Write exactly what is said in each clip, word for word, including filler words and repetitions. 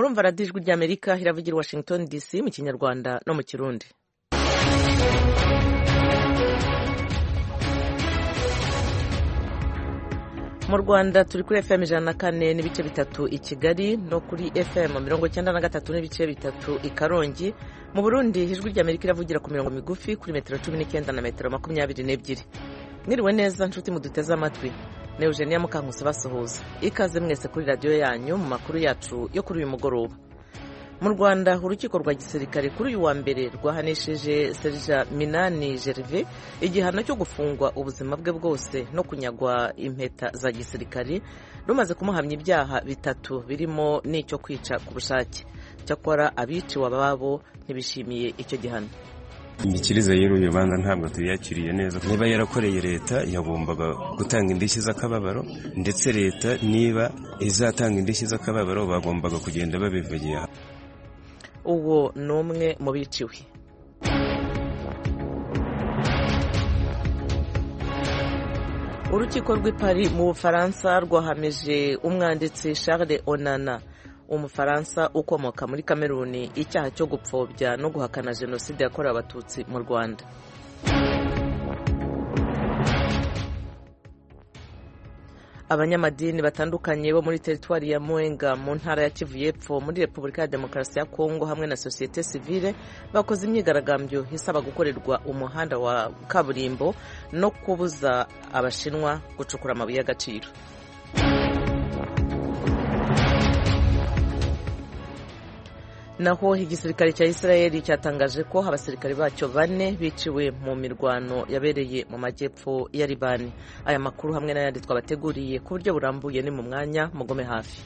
murumva radiyo ijwi ry'Amerika iravugira i Washington D C mu kinyarwanda no mu kirundi. Mu Rwanda turi kuri F M ijana na kane n'ibice bitatu i Kigali no kuri F M mirongo icyenda na gatatu n'ibice bitatu i Karongi. Mu Burundi ijwi ry'Amerika iravugira ku mirongo migufi kuri metero cumi n'icyenda na metero makumyabiri n'ebyiri. Mwiriwe neza nshuti muduteze amatwi. Ne Eugenia Mukankusi basuhuza. Ikaze mwese kuri radio yanyu mu makuru yacu yo kuri uyu mugoroba. Mu Rwanda urukiko rwa gisirikare kuri uyu wa mbere rwahanishije Serge Minani Gervais igihano cyo gufungwa ubuzima bwe bwose no kunyagwa impeta za gisirikare, rumaze kumuhamya ibyaha bitatu birimo n'icyo kwica ku bushake. Cyakora abiciwe ababo ntibishimiye icyo gihano. Imikirize y'uyu rubanza ntabwo tuyakiriye neza. Niba yarakoreye leta yagombaga gutanga indishyi z'akababaro, ndetse leta niba izatanga indishyi z'akababaro bagombaga kugenda babivugiye. Uwo numwe mu biciwe. Urukiko rw'i Paris mu Bufaransa rwahamije umwanditsi Charles Onana, Umufaransa ukomoka muri Kameruni, icyaha cyo gupfobya no guhakana jenoside yakorewe abatutsi mu Rwanda. Abanyamadini batandukanye bo muri teritwari ya Mwenga mu ntara ya Kivu y'Epfo muri Repubulika ya Demokarasi ya Kongo hamwe na societe civile bakoze imyigaragambyo isaba gukorerwa umuhanda wa kaburimbo no kubuza abashinwa gucukura amabuye y'agaciro. Naho igisirikare cya Israeli cyatangaje ko abasirikare bacyo bane biciwe mu mirwano yabereye mu majyepfo ya Libani. Aya makuru hamwe n'ayandi twabateguriye ku buryo burambuye ni mu mwanya mugome hafi.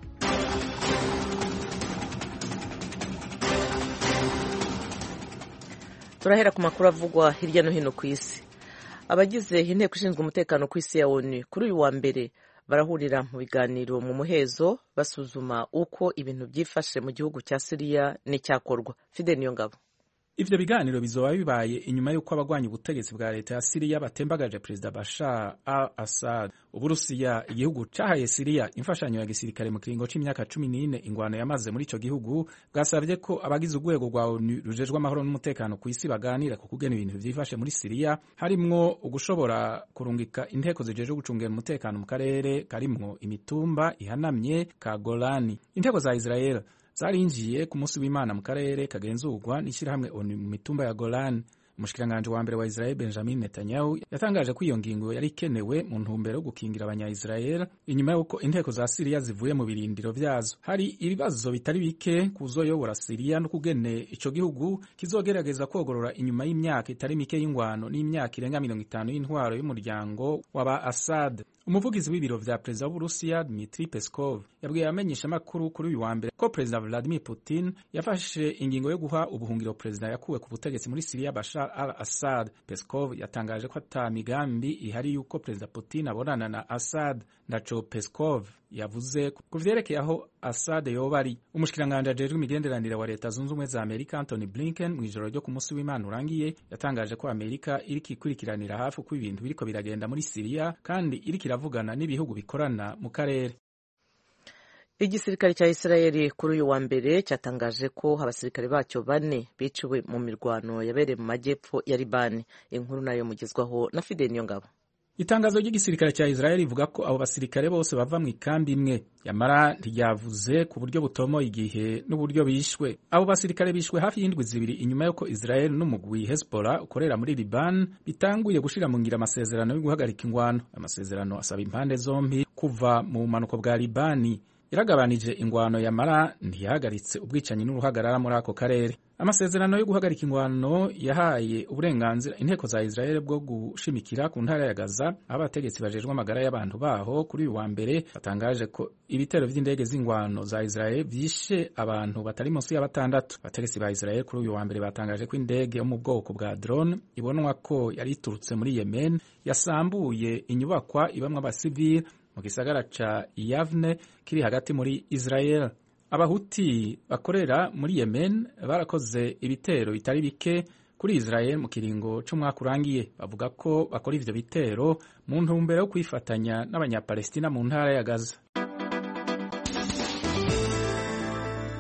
Turahera ku makuru avugwa hirya no hino ku isi. Abagize inteko ishinzwe umutekano ku isi ya O N U kuri uyu wa mbere barahurira mu biganiro mu muhezo basuzuma uko ibintu byifashe mu gihugu cya Syria n'icyakorwa. Fide Niyongabo. Ivyo biganiro bizoba bibaye inyuma y'uko abagwanya ubutegetsi bwa leta ya Syria batembagaje Perezida Bashar al-Assad. Uburusiya, igihugu cahaye Syria imfashanyo ya gisirikare mu kiringo c'imyaka cumi n'ine ingwano yamaze muri ico gihugu, bwasavye ko abagize urwego rwa O N U rujejwe amahoro n'umutekano ku isi baganira ku kugena ibintu vyifashe muri Syria, harimwo ugushobora kurungika inteko zijejwe gucungera umutekano mu karere karimwo imitumba ihanamye ka Golani. Inteko za Israel zarinjiye ku munsi w'Imana mu karere kagenzurwa n'ishyirahamwe O N U mu mitumba ya Golan. Umushikiranganje wa mbere wa Israel Benjamin Netanyahu yatangaje ko iyo ngingo yari ikenewe mu ntumbero yo gukingira abanya-Israel inyuma y'uko inteko za Syria zivuye mu birindiro vyazo. Hari ibibazo bitari bike kuzoyobora Syria no kugene ico gihugu kizogerageza kogorora inyuma y'imyaka itari mike y'ingwano n'imyaka irenga mirongo itanu y'intwaro y'umuryango w'aba Assad. Umuvugizi w'ibiro vya Perezida w'Uburusiya Dmitry Peskov yabwiye abamenyesha makuru kuri uyu wa mbere ko Perezida Vladimir Putin yafashe ingingo yo guha ubuhungiro Perezida yakuwe ku butegetsi muri Syria Bashar al-Assad. Peskov yatangaje ko ata migambi ihari yuko Perezida Putin abonana na Assad. Ndaco Peskov yavuze ku vyerekeye aho Assad yoba ari. Umushikiranganje ajejwe imigenderanire wa Leta Zunze Ubumwe za Amerika Anthony Blinken mu ijoro ryo ku munsi w'Imana urangiye yatangaje ko Amerika iriko ikurikiranira hafi uko ibintu biriko biragenda muri Syria kandi iriko iravugana n'ibihugu bikorana mu karere. Igisirikare cya Israeli kuri uyu wa mbere cyatangaje ko abasirikare bacyo bane biciwe mu mirwano yabereye mu majyepfo ya Libani. Inkuru nayo mugezwaho na Fide Niyongabo. Itangazo ry'igisirikare cya Israeli rivuga ko abo basirikare bose bava mu ikambi imwe, yamara ntiryavuze ku buryo butomoye igihe n'uburyo bishwe. Abo basirikare bishwe hafi y'indwi zibiri inyuma y'uko Israeli n'umugwi Hezbollah ukorera muri Liban bitanguye gushira mu ngira amasezerano yo guhagarika ingwano. Amasezerano asaba impande zombi kuva mu manuko bwa Libani. Iragabanije ingwano yamara ntiyahagaritse ubwicanyi n'uruhagarara muri ako karere. Amasezerano yo guhagarika ingwano yahaye uburenganzira inteko za Israel bwo gushimikira ku ntara ya Gaza. Abategetsi bajejwe amagara y'abantu baho kuri uyu wa mbere batangaje ko ibitero vy'indege z'ingwano za Israel vyishe abantu batari munsi ya batandatu. Abategetsi ba Israel kuri uyu wa mbere batangaje ko indege yo mu bwoko bwa drone ibonwa ko yari iturutse muri Yemen yasambuye inyubakwa ibamwe abasivili mu gisagara ca Yavne kiri hagati muri Israel. Abahuti bakorera muri Yemen barakoze ibitero bitari bike kuri Israel mu kiringo c'umwaka urangiye. Bavuga ko bakora ivyo bitero mu ntumbero yo kwifatanya n'abanyapalestina mu ntara ya Gaza.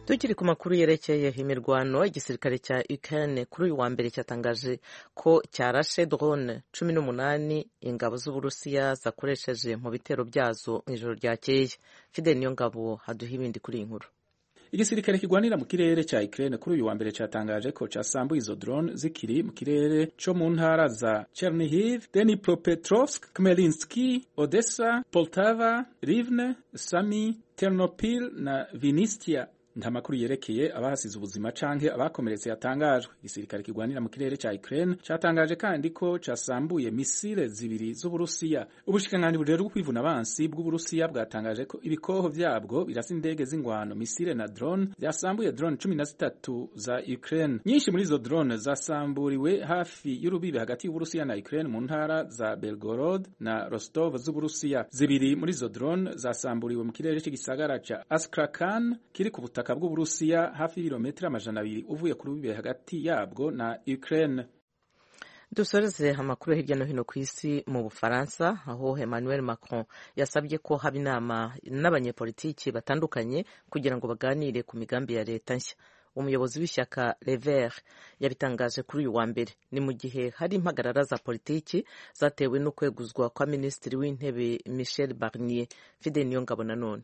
Tukiri ku makuru yerekeye imirwano, igisirikare cya Ukraine kuri uyu wa mbere cyatangaje ko cyarashe drone cumi n'umunani ingabo z'Uburusiya zakoresheje mu bitero byazo mu ijoro ryakeye. Fidel Niyongabo haduha ibindi kuri iyi nkuru. Igisirikare kigwanira mu kirere cya Ukraine kuri uyu wa mbere cyatangaje ko cyasambuye izo drone zikiri mu kirere cyo mu ntara za Chernihiv, Dnipropetrovsk, Khmelnytskyi, Odessa, Poltava, Rivne, Sami, Ternopil na Vinnytsia. Nta makuru yerekeye abahasize ubuzima canke abakomeretse yatangajwe. Igisirikare kigwanira mu kirere ca Ukraine catangaje kandi ko casambuye misile zibiri z'Uburusiya. Ubushikiranganji bujejwe kwivuna abansi bw'Uburusiya bwatangaje ko ibikoho vyabwo birasa indege z'ingwano, misile na drone vyasambuye drone cumi na zitatu za Ukraine. Nyinshi muri izo drone zasamburiwe hafi y'urubibe hagati y'Uburusiya na Ukraine mu ntara za Belgorod na Rostov z'Uburusiya. Zibiri muri izo drone zasamburiwe mu kirere c'igisagara ca Astrakhan kiri ku butaka bw'Uburusiya hafi y'ibirometero amajana abiri uvuye ku rubibe hagati yabwo na Ukraine. Dusoreze amakuru hirya no hino ku isi mu Bufaransa, aho Emmanuel Macron yasabye ko haba inama n'abanyepolitiki batandukanye kugira ngo baganire ku migambi ya leta nshya. Umuyobozi w'ishyaka Les Verts yabitangaje kuri uyu wa mbere, ni mu gihe hari impagarara za politiki zatewe no kweguzwa kwa minisitiri w'intebe Michel Barnier. Fidel Niyongabo nanone.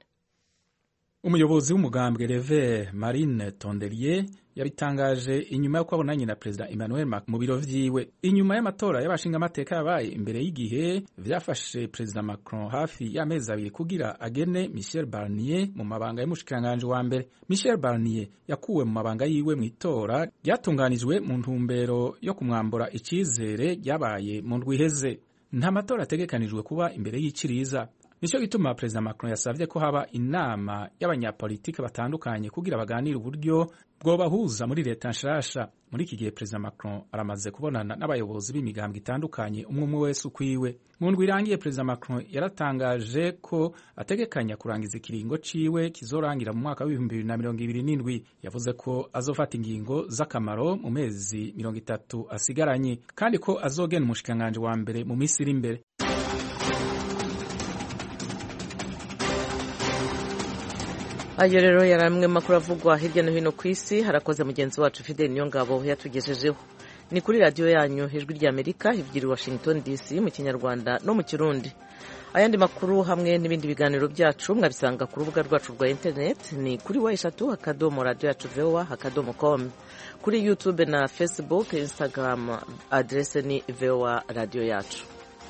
Umuyobozi w'umugambwe Reve Marine Tondelier yabitangaje inyuma yo kwabonanye na Perezida Emmanuel Macron mu biro vyiwe. Inyuma y'amatora y'abashinga amateka yabaye imbere y'igihe, vyafashe Perezida Macron hafi y'amezi abiri kugira agene Michel Barnier mu mabanga y'umushikiranganji wa mbere. Michel Barnier yakuwe mu mabanga yiwe mu itora ryatunganijwe mu ntumbero yo kumwambura icizere ryabaye mu ndwi iheze. Nta matora ategekanijwe kuba imbere y'iciriza. Nico gituma Perezida Macron yasavye ko haba inama y'abanyapolitike batandukanye kugira baganire uburyo bwobahuza muri leta nshasha. Muri iki gihe Perezida Macron aramaze kubonana n'abayobozi b'imigambwe itandukanye umwe umwe wese ukwiwe. Mu ndwi irangiye Perezida Macron yaratangaje ko ategekanya kurangiza ikiringo ciwe kizorangira mu mwaka w'ibihumbi bibiri na mirongo ibiri n'indwi. Yavuze ko azofata ingingo z'akamaro mu mezi mirongo itatu asigaranye, kandi ko azogena umushikiranganji wa mbere mu minsi iri imbere. Ayo rero yari amwe makuru avugwa hirya no hino ku isi. Harakoze mugenzi wacu Fidel Niyongabo yatugejejeho. Ni kuri radiyo yanyu Ijwi ry'Amerika ivugira i Washington D C mu Kinyarwanda no mu Kirundi. Ayandi makuru hamwe n'ibindi biganiro byacu mwabisanga ku rubuga rwacu rwa internet, ni kuri wa eshatu akadomo radio yacu V O A akadomo com. Kuri YouTube na Facebook, Instagram adrese ni V O A radio yacu.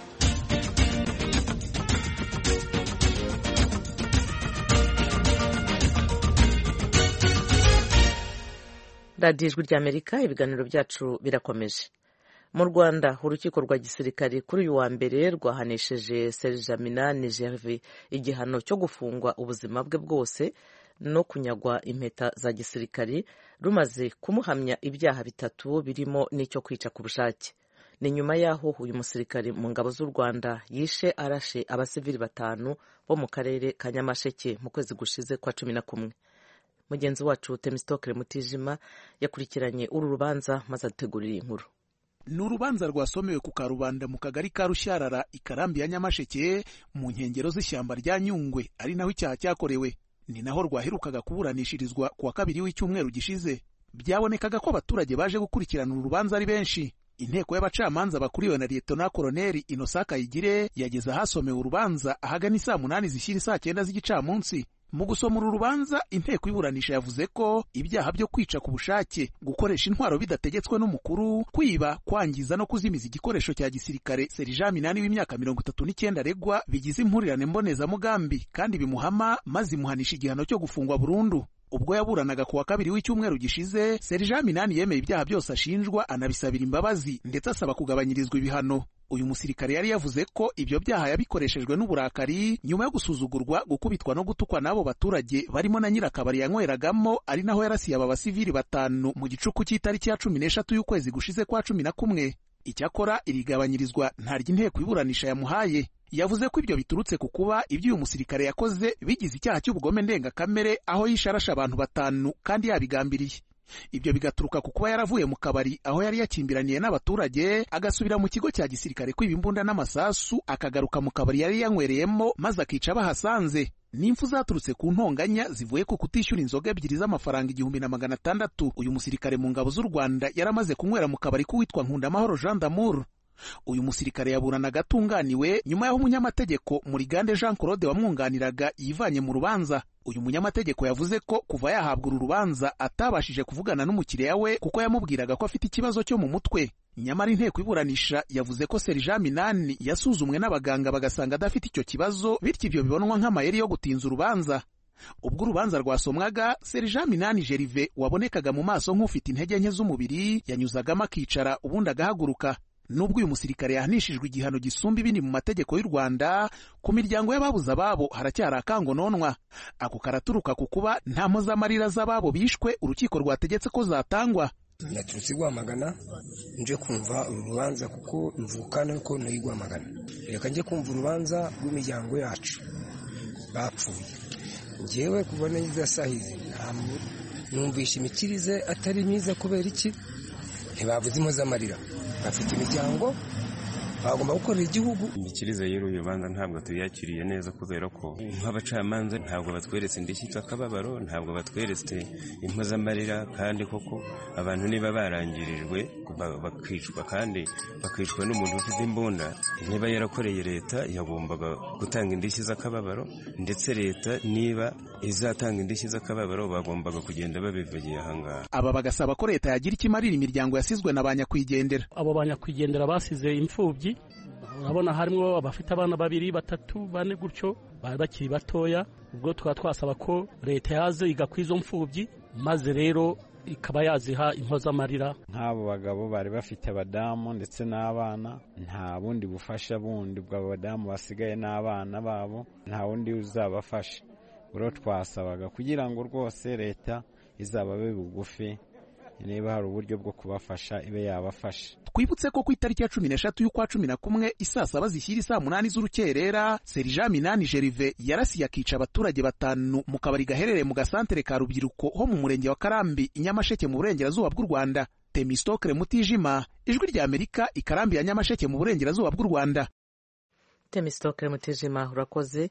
radiyo Ijwi ry'Amerika, ibiganiro byacu birakomeje. Mu Rwanda, urukiko rwa gisirikare kuri uyu wa mbere rwahanesheje Serge Minani Gervais igihano cyo gufungwa ubuzima bwe bwose no kunyagwa impeta za gisirikare, rumaze kumuhamya ibyaha bitatu birimo n'icyo kwica ku bushake. Ni nyuma yaho uyu musirikare mu ngabo z'u Rwanda yishe arashe abasivili batanu bo mu karere ka Nyamasheke mu kwezi gushize kwa cumi na kumwe. Mugenzi wacu Temistokle Mutijima yakurikiranye uru rubanza maze ategurira inkuru. Ni urubanza rwasomewe ku Karubanda mu kagari ka Rushyarara ikarambi ya Nyamasheke mu nkengero z'ishyamba rya Nyungwe, ari naho icyaha cyakorewe. Ni naho rwaherukaga kuburanishirizwa kuwa kabiri w'icyumweru gishize. Byabonekaga ko abaturage baje gukurikirana uru rubanza ari benshi. Inteko y'abacamanza bakuriwe na Lieutenant Colonel Innocent Kayigire yageze ahasomewe urubanza ahagana saa munani zishyira saa cyenda z'igicamunsi. Mu gusoma uru rubanza, inteko y'iburanisha yavuze ko ibyaha byo kwica ku bushake, gukoresha intwaro bidategetswe n'umukuru, kwiba, kwangiza no kuzimiza igikoresho cya gisirikare Serge Minani w'imyaka mirongo itatu n'icyenda regwa bigize impurirane mbonezamugambi kandi bimuhama maze imuhanisha igihano cyo gufungwa burundu. Ubwo yaburanaga kuwa kabiri w'icyumweru gishize, Serge Minani yemeye ibyaha byose ashinjwa, anabisabira imbabazi ndetse asaba kugabanyirizwa ibihano. Uyu musirikare yari yavuze ko ibyo byaha yabikoreshejwe n'uburakari nyuma yo gusuzugurwa, gukubitwa no gutukwa n'abo baturage barimo na nyirakabari yanyweragamo, ari naho yarasiye aba basivili batanu mu gicuku cy'itariki ya cumi n'eshatu y'ukwezi gushize kwa cumi na kumwe. Icyakora irigabanyirizwa ntaryo inteko iburanisha yamuhaye. Yavuze ko ibyo biturutse ku kuba ibyo uyu musirikare yakoze bigize icyaha cy'ubugome ndengakamere, aho yisharasha abantu batanu kandi yabigambiriye. Ibyo bigaturuka ku kuba yaravuye mu kabari aho yari yakimbiraniye n'abaturage, agasubira mu kigo cya gisirikare kwiba imbunda n'amasasu, akagaruka mu kabari yari yanywereyemo maze akica bahasanze. n'imfu zaturutse ku ntonganya zivuye ku kutishyura inzoga ebyiri z'amafaranga igihumbi na magana atandatu uyu musirikare mu ngabo z'u Rwanda yaramaze kunywera mu kabari k'uwitwa Nkundamahoro Jean d'Amour. Uyu musirikare yaburanaga atunganiwe nyuma y'aho umunyamategeko Murigande Jean Claude wamwunganiraga yivanye mu rubanza. Uyu munyamategeko yavuze ko kuva yahabwa uru rubanza atabashije kuvugana n'umukiriya we kuko yamubwiraga ko afite ikibazo cyo mu mutwe. Nyamara inteko iburanisha yavuze ko Sergent Minani yasuzumwe n'abaganga bagasanga adafite icyo kibazo, bityo ibyo bibonwa nk'amayeri yo gutinza urubanza. Ubwo urubanza rwasomwaga, Sergent Minani Gervais wabonekaga mu maso nk'ufite intege nke z'umubiri yanyuzagamo akicara ubundi agahaguruka. Nubwo uyu musirikare yahanishijwe igihano gisumba ibindi mu mategeko y'u Rwanda, ku miryango y'ababuze ababo haracyari akangononwa. Ako karaturuka ku kuba nta mpozamarira z'ababo bishwe urukiko rwategetse ko zatangwa. Naturutse Rwamagana nje kumva uru rubanza kuko mvukana ko nayi Rwamagana. Reka nje kumva urubanza rw'imiryango yacu bapfuye. Ngewe kubona izasahize numvisha imikirize atari myiza kubera iki ntibavuze impozamarira. Bafite imiryango bagomba gukorera igihugu. Imikirize y'uru rubanza ntabwo tuyakiriye neza kubera ko nk'abacamanza ntabwo batweretse indishyi z'akababaro, ntabwo batweretse impozamarira, kandi koko abantu niba barangirijwe bakicwa kandi bakicwa n'umuntu ufite imbunda, niba yarakoreye leta yagombaga gutanga indishyi z'akababaro, ndetse leta niba izatanga indishyi z'akababaro bagombaga kugenda babivugiye ahangaha. Aba bagasaba ko leta yagira ikimarira imiryango yasizwe na banyakwigendera. Abo banyakwigendera basize imfubyi, urabona harimo abafite abana babiri batatu bane gutyo bari bakiri batoya. Ubwo tukaba twasaba ko leta yaze igakwiza mfubyi maze rero ikaba yaziha impozamarira. Nk'abo bagabo bari bafite abadamu ndetse n'abana, nta bundi bufasha bundi bw'abo badamu basigaye n'abana babo, nta wundi uzabafasha. Buro twasabaga kugira ngo rwose leta izababe bugufi, niba hari uburyo bwo kubafasha ibe yabafasha. Twibutse ko ku itariki ya cumi n'eshatu y'ukwa cumi na kumwe isaa saba zishyira isaa munani z'urukerera, Sergent Minani Gervais yarasiye akica abaturage batanu mu kabari gaherereye mu gasantere ka Rubyiruko ho mu murenge wa Karambi i Nyamasheke mu burengerazuba bw'u Rwanda. Temistokle Mutijima, Ijwi rya Amerika, i Karambi ya Nyamasheke mu burengerazuba bw'u Rwanda. Temistokle Mutijima, urakoze.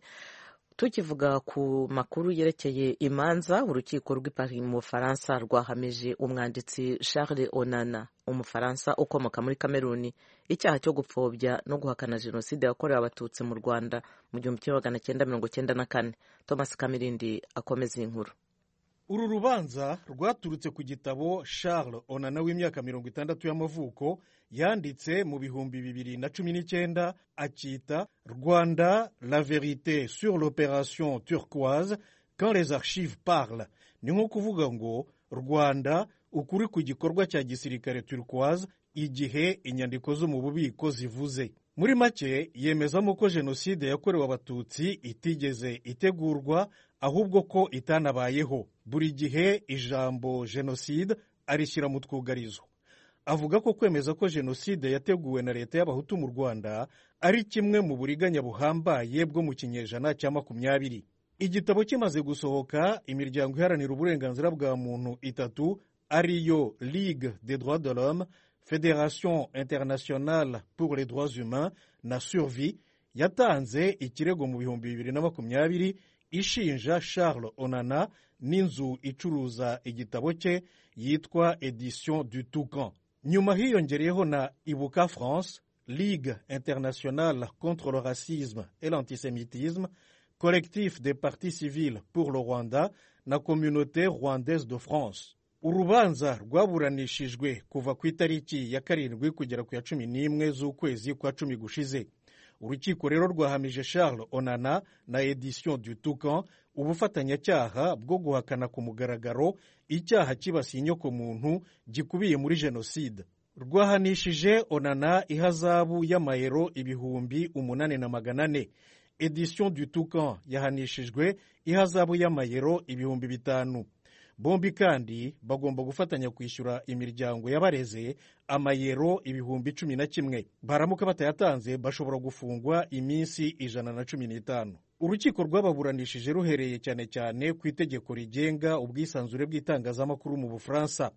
Tukivuga ku makuru yerekeye imanza, urukiko rw'i Paris mu Bufaransa rwahamije umwanditsi Charles Onana, umufaransa ukomoka muri Kameruni, icyaha cyo gupfobya no guhakana jenoside yakorewe abatutsi mu Rwanda mu gihumbi kimwe magana cyenda mirongo cyenda na kane. Thomas Kamirindi akomeza inkuru. Uru rubanza rwaturutse ku gitabo Charles Onana w'imyaka mirongo itandatu y'amavuko yanditse mu bihumbi bibiri na cumi n'icyenda, akita Rwanda, la vérité sur l'opération turquoise quand les archives parlent. Ni nko kuvuga ngo Rwanda, ukuri ku gikorwa cya gisirikare turquoise igihe inyandiko zo mu bubiko zivuze. Muri make yemezamo ko jenoside yakorewe abatutsi itigeze itegurwa, ahubwo ko itanabayeho. Buri gihe ijambo jenoside arishyira mu twugarizo. Avuga ko kwemeza ko jenoside yateguwe na leta y'abahutu mu Rwanda ari kimwe mu buriganya buhambaye bwo mu kinyejana cya makumyabiri. Igitabo kimaze gusohoka, imiryango iharanira uburenganzira bwa muntu itatu ariyo Ligue des droits de l'homme, Fédération internationale pour les droits humains na Survie yatanze ikirego mu bihumbi bibiri na makumyabiri ishinja Charles Onana n'inzu icuruza igitabo cye yitwa Edition du Toucan. Nyuma hiyongereyeho na Ibuka France, Ligue internationale contre le racisme et l'antisémitisme, Collectif des partis civils pour le Rwanda na Communauté rwandaise de France. Urubanza rwaburanishijwe kuva ku itariki ya karindwi kugera ku ya cumi n'imwe z'ukwezi kwa cumi gushize. Urukiko rero rwahamije Charles Onana na Edition du Toucan ubufatanyacyaha bwo guhakana ku mugaragaro icyaha kibasiye inyokomuntu gikubiye muri jenoside. Rwahanishije Onana ihazabu y'amayero ibihumbi umunani na magana ane. Edition du Toucan yahanishijwe ihazabu y'amayero ibihumbi bitanu. Bombi kandi bagomba gufatanya kwishyura imiryango y'abareze amayero ibihumbi cumi na kimwe. Baramuka batayatanze bashobora gufungwa iminsi ijana na cumi n'itanu. Urukiko rwababuranishije ruhereye cyane cyane ku itegeko rigenga ubwisanzure bw'itangazamakuru mu Bufaransa.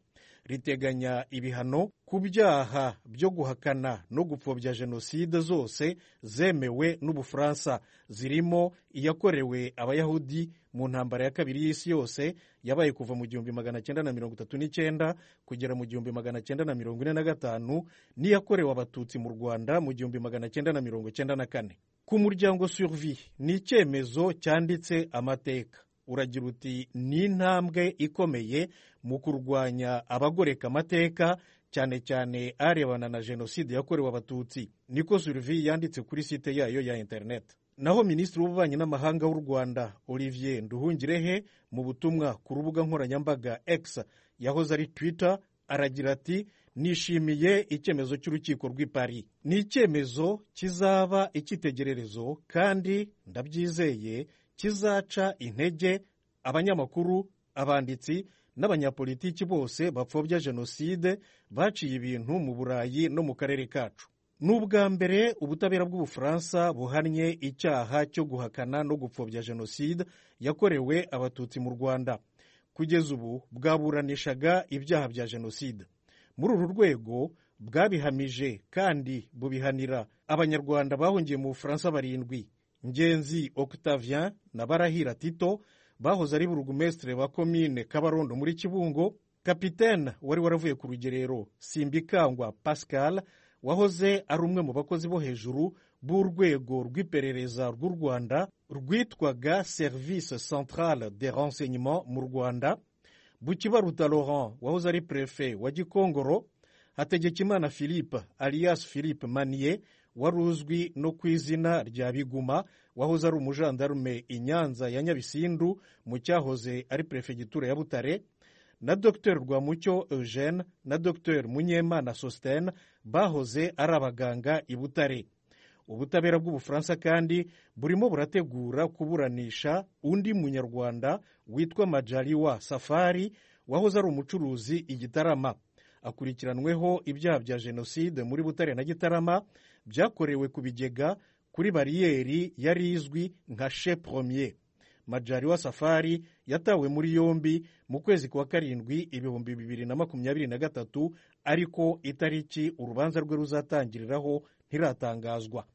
riteganya ibihano ku byaha byo guhakana no gupfobya jenoside zose zemewe n'Ubufaransa, zirimo iyakorewe abayahudi mu ntambara ya kabiri y'isi yose yabaye kuva mu gihumbi magana cyenda na mirongo itatu n'icyenda kugera mu gihumbi magana cyenda na mirongo ine na gatanu n'iyakorewe abatutsi mu Rwanda mu gihumbi magana cyenda na mirongo cyenda na kane. Ku muryango Survie ni icyemezo cyanditse amateka, uragira uti ni intambwe ikomeye mu kurwanya abagoreka amateka, cyane cyane arebana na jenoside yakorewe abatutsi, niko Survie yanditse kuri site yayo ya internet. Naho Minisitiri w'Ububanyi n'Amahanga w'u Rwanda Olivier Nduhungirehe mu butumwa ku rubuga nkoranyambaga X yahoze ari Twitter aragira ati nishimiye icyemezo cy'urukiko rw'i Paris. Ni icyemezo kizaba icyitegererezo kandi ndabyizeye kizaca intege abanyamakuru, abanditsi n'abanyapolitiki bose bapfobya jenoside baciye ibintu mu Burayi no mu karere kacu. N'ubwa mbere ubutabera bw'Ubufaransa buhannye icyaha cyo guhakana no gupfobya jenoside yakorewe abatutsi mu Rwanda. Kugeza ubu bwaburanishaga ibyaha bya jenoside. Muri uru rwego bwabihamije kandi bubihanira abanyarwanda bahungiye mu Bufaransa barindwi: Ngenzi Octavien na Barahira Tito bahoze ari burugumestre wa komine Kabarondo muri Kibungo, kapitene wari waravuye ku rugerero Simbikangwa Pascal wahoze ari umwe mu bakozi bo hejuru b'urwego rw'iperereza rw'u Rwanda rwitwaga Service Central de Renseignement mu Rwanda, Bukibaruta Laurent wahoze ari prefe wa Gikongoro, Hategekimana Philippe alias Philippe Manier wari uzwi no ku izina rya Biguma wahoze ari umujandarume i Nyanza ya Nyabisindu mu cyahoze ari prefegitura ya Butare, na Dr Rwamucyo Eugene na Dr Munyemana Sostene bahoze ari abaganga i Butare. Ubutabera bw'Ubufaransa kandi burimo burategura kuburanisha undi munyarwanda witwa Majaliwa Safari wahoze ari umucuruzi i Gitarama. Akurikiranweho ibyaha bya jenoside muri Butare na Gitarama byakorewe ku bigega kuri bariyeri yari izwi nka Che Premier. Majaliwa Safari yatawe muri yombi mu kwezi kwa karindwi ibihumbi bibiri na makumyabiri na gatatu, ariko itariki urubanza rwe ruzatangiriraho ntiratangazwa.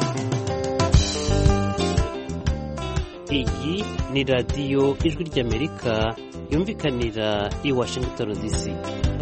Iyi ni radiyo Ijwi ry'Amerika yumvikanira i Washington D C.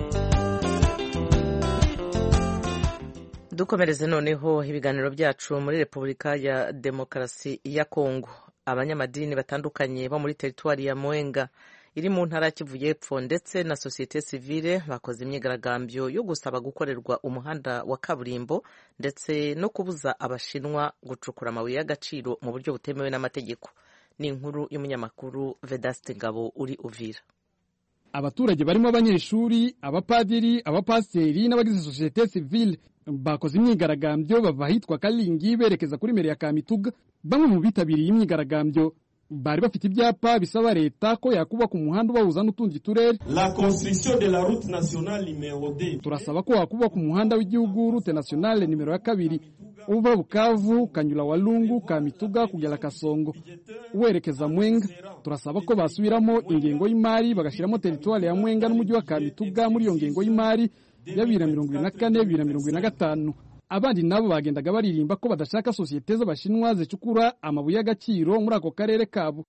Dukomereze noneho ibiganiro byacu muri Repubulika ya Demokarasi ya Kongo. Abanyamadini batandukanye bo muri teritwari ya Mwenga iri mu ntara ya Kivu y'Epfo ndetse na societe civile bakoze imyigaragambyo yo gusaba gukorerwa umuhanda wa kaburimbo ndetse no kubuza abashinwa gucukura amabuye y'agaciro mu buryo butemewe n'amategeko. Ni inkuru y'umunyamakuru Vedaste Ngabo uri Uvira. Abaturage barimo abanyeshuri, abapadiri, abapasiteri n'abagize societe civile bakoze imyigaragambyo bava ahitwa Kalingi berekeza kuri mere ya Kamituga. Bamwe mu bitabiriye imyigaragambyo bari bafite ibyapa bisaba leta ko yakubaka umuhanda ubahuza n'utundi turere. La construction de la route nationale numéro deux. Turasaba ko yakubaka umuhanda w'igihugu route nationale numero ya kabiri uva Bukavu kanyura Walungu Kamituga kugera Kasongo werekeza Mwenga. Turasaba ko basubiramo ingengo y'imari bagashiramo territoire ya Mwenga n'umujyi wa Kamituga muri iyo ngengo y'imari ya bibiri na mirongo ibiri na kane bibiri na mirongo ibiri na gatanu. Abandi nabo bagendaga baririmba ko badashaka societe z'abashinwa zicukura amabuye y'agaciro muri ako karere kabo.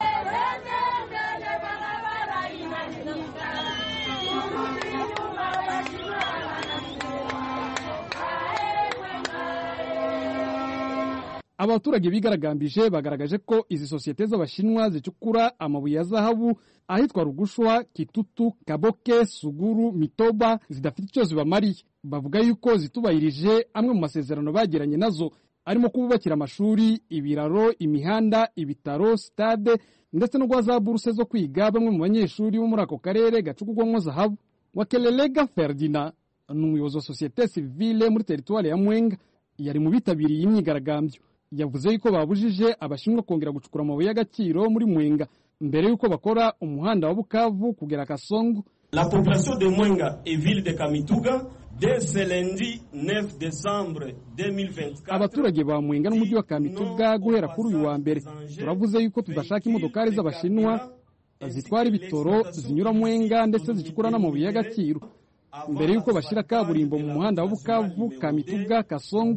Abaturage bigaragambije bagaragaje ko izi societe z'abashinwa zicukura amabuye ya zahabu ahitwa Rugushwa, Kitutu, Kaboke, Suguru, Mitoba zidafite icyo zibamariye. Bavuga yuko zitubahirije amwe mu masezerano bagiranye nazo arimo kububakira amashuri, ibiraro, imihanda, ibitaro, stade ndetse no gwaza buruse zo kwiga bamwe mu banyeshuri bo muri ako karere gacukugwamo zahabu. Wakelelega Ferdinand ni umuyobozi wa societe civile muri territoire ya Mwenga yari mu bitabiriye imyigaragambyo. Yavuze yuko babujije abashinwa kongera gucukura amabuye y'agaciro muri Mwenga mbere yuko bakora umuhanda wa Bukavu kugera Kasongo. La population de Mwenga et ville de Kamituga dès ce lundi neuf décembre deux mille vingt-quatre. Abaturage ba Mwenga n'umujyi wa Kamituga guhera kuri uyu wa mbere turavuze yuko tudashaka imodokari z'abashinwa zitwara ibitoro zinyura Mwenga ndetse zicukura n'amabuye y'agaciro. mbere y'uko bashyira kaburimbo mu muhanda wa Bukavu Kamituga Kasongo.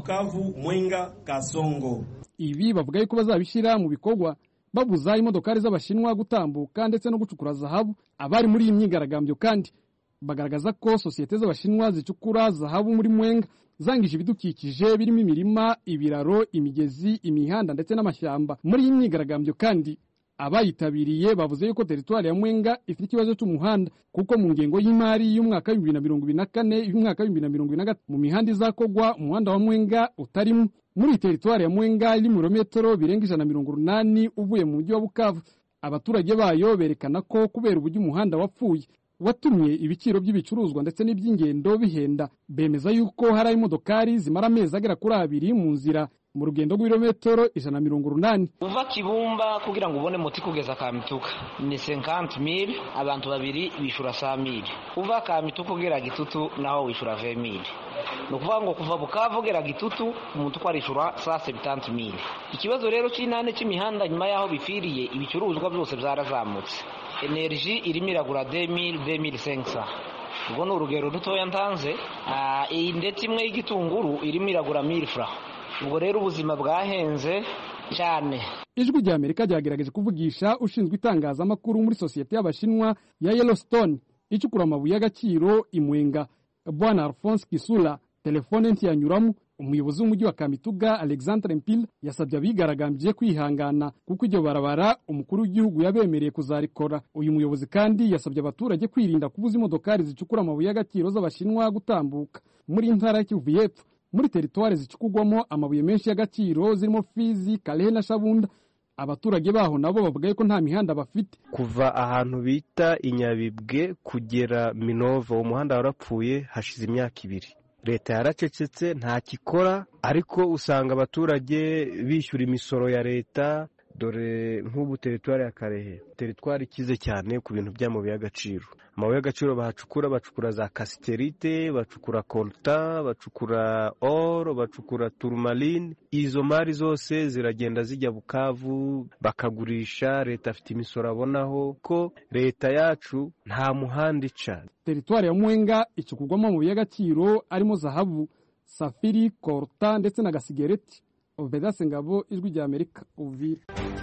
Ibi bavuga yuko bazabishyira mu bikorwa babuza imodokari z'abashinwa gutambuka ndetse no gucukura zahabu. Abari muri iyi myigaragambyo kandi bagaragaza ko sosiyete z'abashinwa zicukura zahabu muri Mwenga zangije ibidukikije birimo imirima, ibiraro, imigezi, imihanda ndetse n'amashyamba. Muri iyi myigaragambyo kandi abayitabiriye bavuze yuko teritwari ya Mwenga ifite ikibazo cy'umuhanda kuko mu ngengo y'imari y'umwaka wa bibiri na mirongo ibiri na kane y'umwaka wa bibiri na mirongo ibiri na gatatu mu mihanda izakogwa umuhanda wa Mwenga utarimo. Muri teritwari ya Mwenga iri mirometero birenga ijana na mirongo urunani uvuye mu mujyi wa Bukavu. Abaturage bayo berekana ko kubera uburyo umuhanda wapfuye watumye ibiciro by'ibicuruzwa ndetse n'iby'ingendo bihenda. Bemeza yuko hari imodokari zimara amezi agera kuri abiri mu nzira mu rugendo rw'ibirometero ijana na mirongo urunani. Uva Kibumba kugira ngo ubone moti kugeza Kamituka ni cinquante mille, abantu babiri bishura cent mille. Uva Kamituka kugera Gitutu naho wishura vingt mille. No kuvuga ngo kuva Bukavu kugera Gitutu umuntu kwarishura cent soixante mille. Ikibazo rero cy'inane cy'imihanda nyuma yaho bifiriye ibicuruzwa byose byarazamutse. Energy irimo iragura deux mille, deux mille cinq cents. Ubwo ni urugero rutoya ntanze. Iyi ndetse imwe y'igitunguru irimo iragura mille francs. Ubwo rero ubuzima bwahenze cyane. Ijwi rya Amerika ryagerageje kuvugisha ushinzwe itangazamakuru muri sosiyete y'abashinwa ya Yellowstone icukura amabuye y'agaciro i Mwenga, Bwana Alphonse Kisula. Telefone ntiyanyuramo. Umuyobozi w'umujyi wa Kamituga Alexandre Mpila yasabye abigaragambye kwihangana kuko iryo barabara umukuru w'igihugu yabemereye kuzarikora. Uyu muyobozi kandi yasabye abaturage kwirinda kubuza imodokari zicukura amabuye y'agaciro z'abashinwa gutambuka. Muri ntara ya Kivu y'Epfo, muri teritwari zicukugwamo amabuye menshi y'agaciro zirimo Fizi, Kalehe na Shabunda, abaturage baho nabo bavuga ko nta mihanda bafite. Kuva ahantu bita Inyabibwe kugera Minova umuhanda warapfuye hashize imyaka ibiri. Leta yaracecetse nta kikora, ariko usanga abaturage bishyura imisoro ya leta. Dore nk'ubu teritwari ya Karehe, teritwari ikize cyane ku bintu by'amabuye y'agaciro. Amabuye y'agaciro bahacukura, bacukura za kasiterite, bacukura kolta, bacukura oro, bacukura turmaline. Izo mari zose ziragenda zijya Bukavu bakagurisha. Leta afite imisoro abonaho ko leta yacu nta muhanda ica. Teritwari ya Mwenga icukugwamo amabuye y'agaciro arimo zahabu, safiri, kolta ndetse na gasigereti. Obedase Ngabo, Ijwi rya Amerika, Uvira.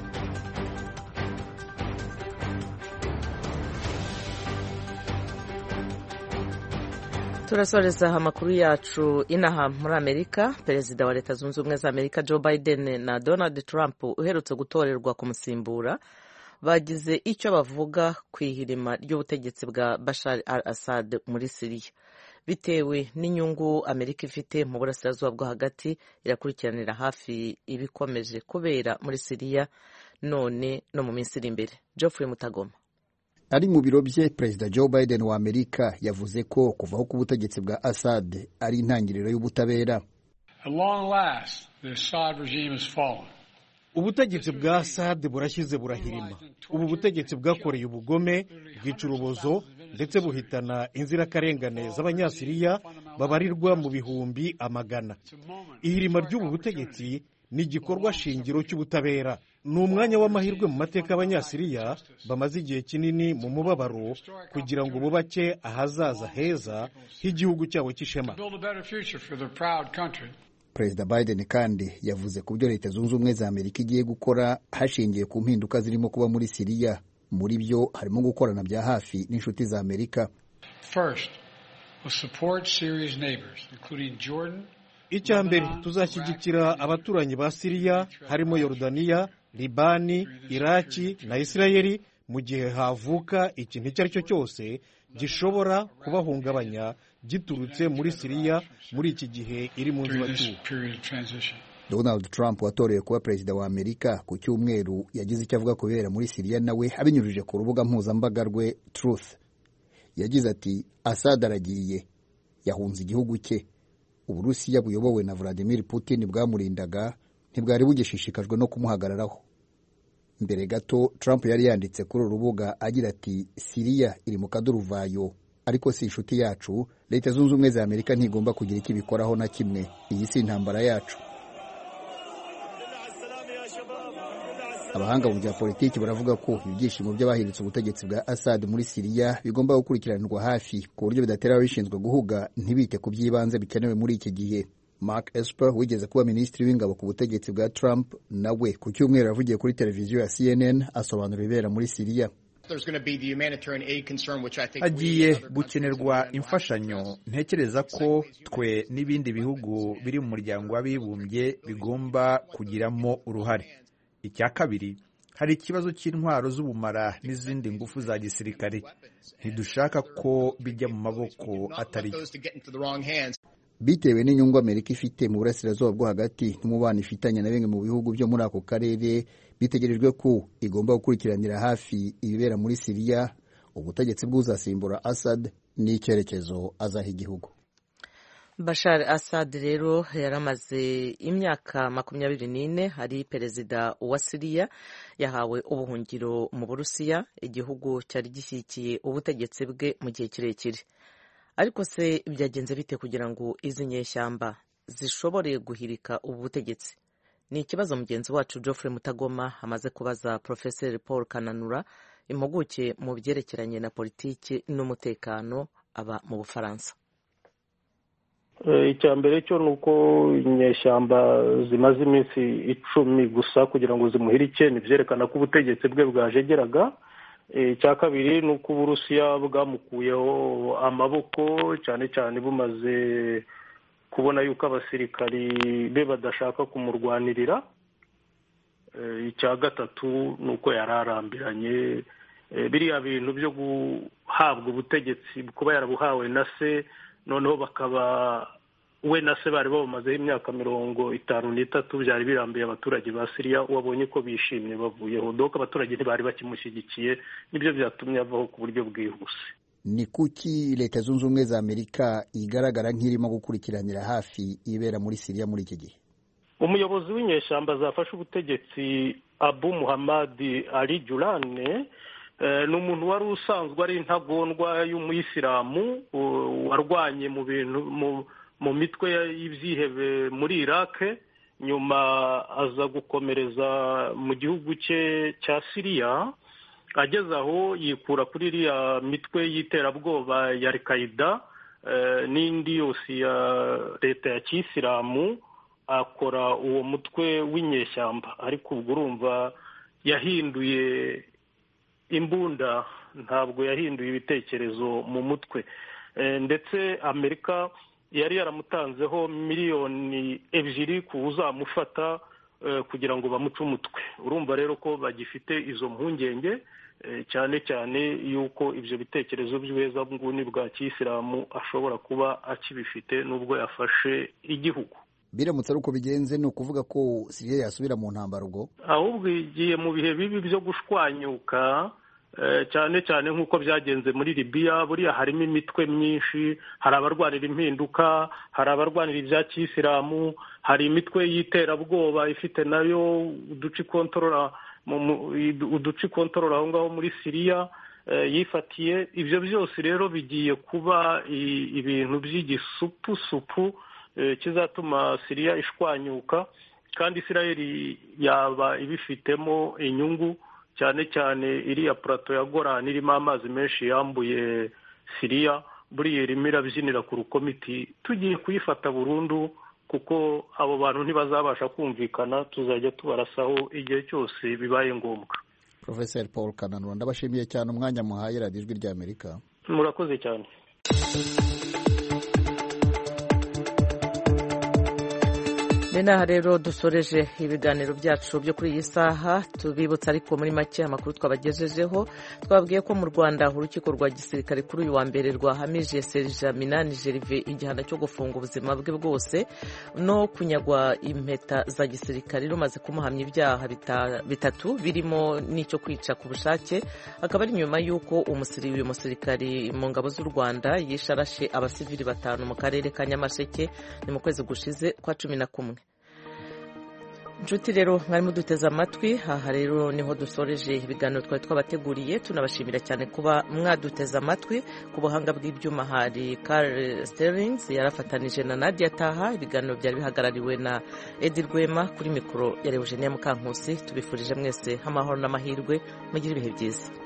Turasoreza amakuru yacu inaha muri Amerika. Perezida wa Leta Zunze Ubumwe za Amerika Joe Biden na Donald Trump uherutse gutorerwa kumusimbura bagize icyo bavuga ku ihirima ry'ubutegetsi bwa Bashar al-Assad muri Syria. Bitewe n'inyungu Amerika ifite mu burasirazuba bwo hagati, irakurikiranira hafi ibikomeje kubera muri Syria none no mu minsi iri imbere. Geoffrey Mutagoma. Ari mu biro bye, Perezida Joe Biden wa Amerika yavuze ko kuvaho ku butegetsi bwa Assad ari intangiriro y'ubutabera. At long last, the Assad regime has fallen. Ubutegetsi bwa Assad burashyize burahirima. Ubu butegetsi bwakoreye ubugome, bw'icurubozo ndetse buhitana inzirakarengane z'abanyasiriya babarirwa mu bihumbi amagana. Ihirima ry'ubu butegetsi ni igikorwa shingiro cy'ubutabera. Ni umwanya w'amahirwe mu mateka y'abanyasiriya bamaze igihe kinini mu mubabaro kugira ngo bubake ahazaza heza h'igihugu cyabo cy'ishema. Perezida Biden kandi yavuze ku byo Leta Zunze Ubumwe za Amerika igiye gukora hashingiye ku mpinduka zirimo kuba muri Syria. Muri byo harimo gukorana bya hafi n'inshuti za Amerika. First, we'll support Syria's neighbors, including Jordan. Icya mbere, tuzashyigikira abaturanyi ba Syria harimo Yordania, Libani, Iraki na Isirayeli mu gihe havuka ikintu icyo ari cyo cyose gishobora kubahungabanya giturutse muri Syria muri iki gihe iri mu nzibacyuho. Donald Trump watorewe kuba perezida wa Amerika ku cyumweru yagize icyo avuga kubera muri Syria nawe abinyujije ku rubuga mpuzambaga rwe Truth. Yagize ati, Assad aragiye, yahunze igihugu cye. Uburusiya buyobowe na Vladimir Putin bwamurindaga ntibwari bugishishikajwe no kumuhagararaho. Mbere gato Trump yari yanditse kuri urubuga agira ati, Syria iri mu kaduruvayo ariko si inshuti yacu. Leta Zunze Ubumwe za Amerika ntigomba kugira icyo ibikoraho na kimwe. Iyi si intambara yacu. abahanga mu bya politiki baravuga ko ibyishimo by'abahindutse ubutegetsi bwa Assad muri Siriya bigomba gukurikiranirwa hafi ku buryo bidatera ababishinzwe guhuga ntibite ku by'ibanze bikenewe muri iki gihe. Mark Esper wigeze kuba minisitiri w'ingabo ku butegetsi bwa Trump nawe ku cyumweru yavugiye kuri televiziyo ya C N N asobanura ibibera muri Siriya. hagiye gukenerwa imfashanyo. Ntekereza ko twe n'ibindi bihugu biri mu muryango w'abibumbye bigomba kugiramo uruhare. Icya kabiri, hari ikibazo cy'intwaro z'ubumara n'izindi ngufu za gisirikare. Ntidushaka ko bijya mu maboko atari yo. Bitewe n'inyungu Amerika ifite mu burasirazuba bwo hagati n'umubano ifitanye na bimwe mu bihugu byo muri ako karere, bitegerejwe ko igomba gukurikiranira hafi ibibera muri Siriya, ubutegetsi bw'uzasimbura Assad n'icyerekezo azaha igihugu. Bashar Assad rero yaramaze imyaka makumyabiri n'ine ari perezida wa Siriya, yahawe ubuhungiro mu Burusiya, igihugu cyari gishyigikiye ubutegetsi bwe mu gihe kirekire. Ariko se byagenze bite kugira ngo izi nyeshyamba zishobore guhirika ubu butegetsi? Ni ikibazo mugenzi wacu Geoffrey Mutagoma amaze kubaza Professor Paul Kananura, impuguke mu byerekeranye na politiki n'umutekano, aba mu Bufaransa. Icya mbere cyo nuko inyeshyamba zimaze iminsi icumi gusa kugira ngo zimuhirike, nivyerekana ko ubutegetsi bwe bwajegeraga. Icya kabiri ni uko Uburusiya bwamukuyeho amaboko, cyane cyane bumaze kubona yuko abasirikari be badashaka kumurwanirira. Icya gatatu ni uko yari arambiranye biriya bintu byo guhabwa ubutegetsi, kuba yarabuhawe na se, noneho bakaba we na se bari bamazeho imyaka mirongo itanu n'itatu, byari birambiye abaturage ba Siriya. Wabonye ko bishimye bavuyeho, doka abaturage ntibari bakimushyigikiye, nibyo byatumye avaho ku buryo bwihuse. Ni kuki Leta Zunze Ubumwe za Amerika igaragara nk'irimo gukurikiranira hafi ibera muri Siriya muri iki gihe? Umuyobozi w'inyeshyamba zafashe ubutegetsi Abu Muhammad Ali Julani ni umuntu wari usanzwe ari intagondwa y'umuyisilamu warwanye mu bintu mu mitwe y'ibyihebe muri Iraq, nyuma aza gukomereza mu gihugu cye cya Siriya. Ageze aho yikura kuri iriya mitwe y'iterabwoba ya Al-Qaeda n'indi yose ya leta ya kiyisilamu, akora uwo mutwe w'inyeshyamba. Ariko ubwo urumva yahinduye imbunda, ntabwo yahinduye ibitekerezo mu mutwe. Ndetse Amerika yari yaramutanzeho miliyoni ebyiri kuzamufata kugira ngo bamuce umutwe. Urumva rero ko bagifite izo mpungenge, cyane cyane yuko ibyo bitekerezo by'ubuheza nguni bwa kiyisilamu ashobora kuba akibifite nubwo yafashe igihugu. Biramutse ari uko bigenze, ni ukuvuga ko Siriya yasubira mu ntambara ubwo? Ahubwo igiye mu bihe bibi byo gushwanyuka, cyane cyane nk'uko byagenze muri Libya. Buriya harimo imitwe myinshi, hari abarwanira impinduka, hari abarwanira ibya kiyisilamu, hari imitwe y'iterabwoba ifite nayo uduce kontorora uduce kontorora aho ngaho muri Siriya yifatiye. Ibyo byose rero bigiye kuba ibintu by'igisupusupu kizatuma Siriya ishwanyuka, kandi Isirayeli yaba ibifitemo inyungu, cyane cyane iriya plateau ya Golan irimo amazi menshi yambuye Siriya. Buriya irimo irabyinira ku rukomiti, tugiye kuyifata burundu, kuko abo bantu ntibazabasha kumvikana, tuzajya tubarasaho igihe cyose bibaye ngombwa. Professor Paul Kananura, ndabashimiye cyane umwanya muhaye radiyo Ijwi rya Amerika. Murakoze cyane. Nenaha rero dusoreje ibiganiro byacu byo kuri iyi saha. Tubibutsa ariko muri make amakuru twabagejejeho. Twabwiye ko mu Rwanda urukiko rwa gisirikare kuri uyu wa mbere rwahamije Serge Minani Gervais igihano cyo gufunga ubuzima bwe bwose no kunyagwa impeta za gisirikare, rumaze kumuhamya ibyaha bitatu birimo n'icyo kwica ku bushake. Akaba ari nyuma y'uko umusirikare uyu musirikare mu ngabo z'u Rwanda yisharashe abasivili batanu mu karere ka Nyamasheke ni mu kwezi gushize kwa cumi na kumwe. inshuti rero mwari muduteze amatwi aha rero niho dusoreje ibiganiro twari twabateguriye tunabashimira cyane kuba mwaduteze amatwi ku buhanga bw'ibyuma hari Carl Sterlings yarafatanije na Nadia Taha ibiganiro byari bihagarariwe na Edi Rwema kuri mikoro ya Eugenia Mukankusi tubifurije mwese amahoro n'amahirwe mugire ibihe byiza